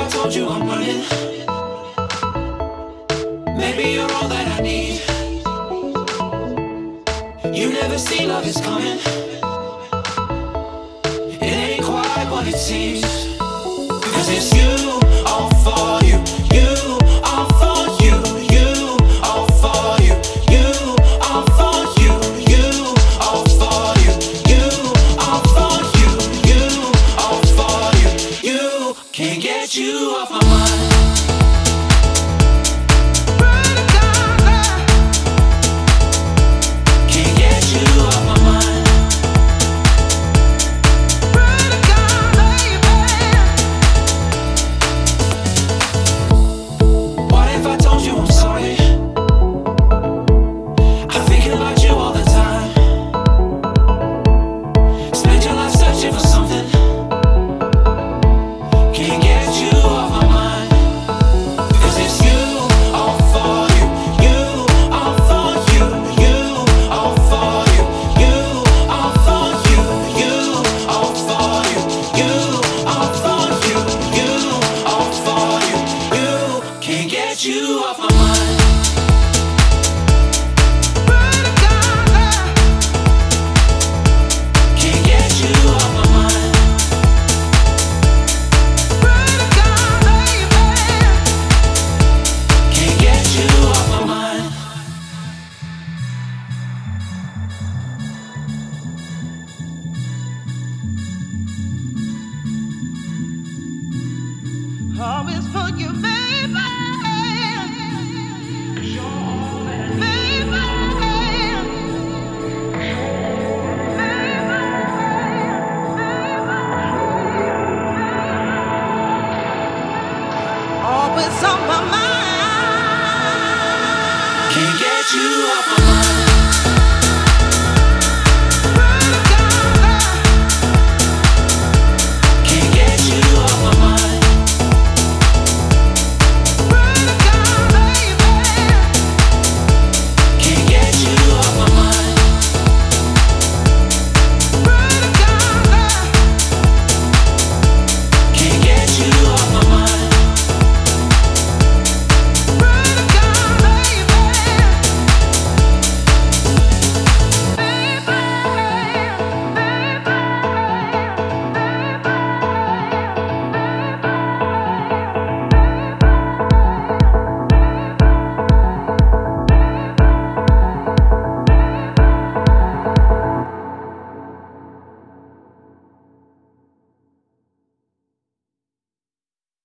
I told you I'm running? Maybe you're all that I need. You never see love is coming. It ain't quite what it seems. Cause it's you, all for you. You, all for you. You, all for you. You, all for you. You, all for you. You, all for you. You, all for you. You, can't get you off my mind. You off my mind. Can't get you off my mind. Can't get you off my mind. Always for you, baby. Always on my mind. Can't get you off my mind.